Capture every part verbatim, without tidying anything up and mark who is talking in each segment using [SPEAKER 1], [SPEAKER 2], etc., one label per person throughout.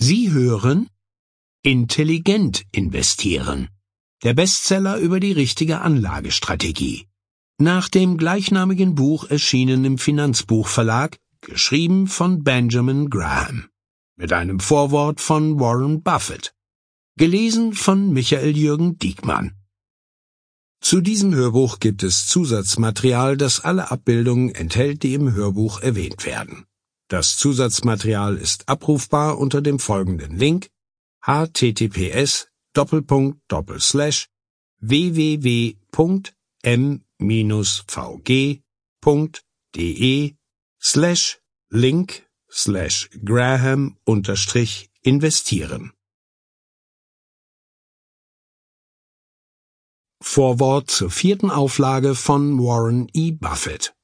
[SPEAKER 1] Sie hören Intelligent investieren. Der Bestseller über die richtige Anlagestrategie. Nach dem gleichnamigen Buch erschienen im Finanzbuchverlag, geschrieben von Benjamin Graham. Mit einem Vorwort von Warren Buffett. Gelesen von Michael Jürgen Diekmann. Zu diesem Hörbuch gibt es Zusatzmaterial, das alle Abbildungen enthält, die im Hörbuch erwähnt werden. Das Zusatzmaterial ist abrufbar unter dem folgenden Link h t t p s Doppelpunkt Doppelslash w w w Punkt m v g Punkt d e slash link slash Graham unterstrich investieren. Vorwort zur vierten Auflage von Warren E. Buffett.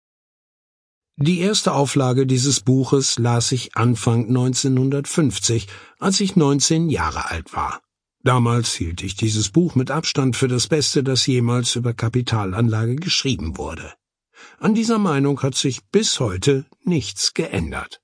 [SPEAKER 1] Die erste Auflage dieses Buches las ich Anfang neunzehnhundertfünfzig, als ich neunzehn Jahre alt war. Damals hielt ich dieses Buch mit Abstand für das Beste, das jemals über Kapitalanlage geschrieben wurde. An dieser Meinung hat sich bis heute nichts geändert.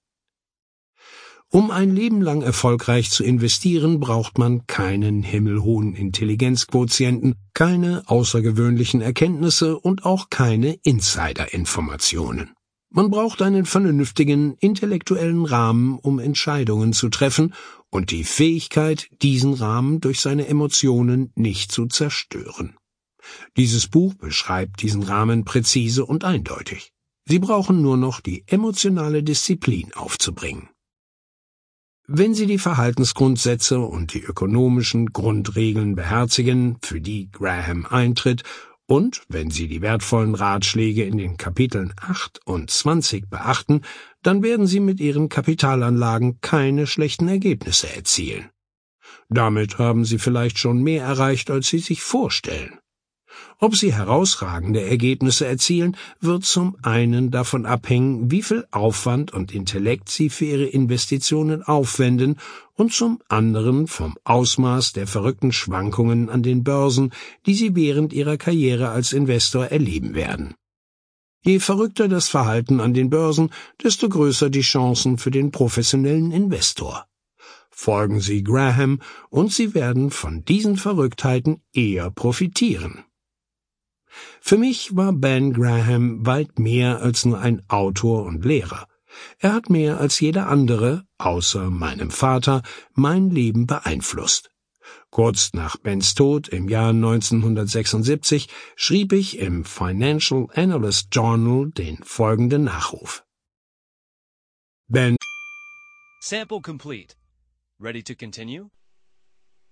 [SPEAKER 1] Um ein Leben lang erfolgreich zu investieren, braucht man keinen himmelhohen Intelligenzquotienten, keine außergewöhnlichen Erkenntnisse und auch keine Insider-Informationen. Man braucht einen vernünftigen, intellektuellen Rahmen, um Entscheidungen zu treffen und die Fähigkeit, diesen Rahmen durch seine Emotionen nicht zu zerstören. Dieses Buch beschreibt diesen Rahmen präzise und eindeutig. Sie brauchen nur noch die emotionale Disziplin aufzubringen. Wenn Sie die Verhaltensgrundsätze und die ökonomischen Grundregeln beherzigen, für die Graham eintritt, und wenn Sie die wertvollen Ratschläge in den Kapiteln acht und zwanzig beachten, dann werden Sie mit Ihren Kapitalanlagen keine schlechten Ergebnisse erzielen. Damit haben Sie vielleicht schon mehr erreicht, als Sie sich vorstellen. Ob Sie herausragende Ergebnisse erzielen, wird zum einen davon abhängen, wie viel Aufwand und Intellekt Sie für Ihre Investitionen aufwenden, und zum anderen vom Ausmaß der verrückten Schwankungen an den Börsen, die Sie während Ihrer Karriere als Investor erleben werden. Je verrückter das Verhalten an den Börsen, desto größer die Chancen für den professionellen Investor. Folgen Sie Graham, und Sie werden von diesen Verrücktheiten eher profitieren. Für mich war Ben Graham weit mehr als nur ein Autor und Lehrer. Er hat mehr als jeder andere, außer meinem Vater, mein Leben beeinflusst. Kurz nach Bens Tod im Jahr neunzehnhundertsechsundsiebzig schrieb ich im Financial Analyst Journal den folgenden Nachruf. Ben
[SPEAKER 2] Sample complete. Ready to continue?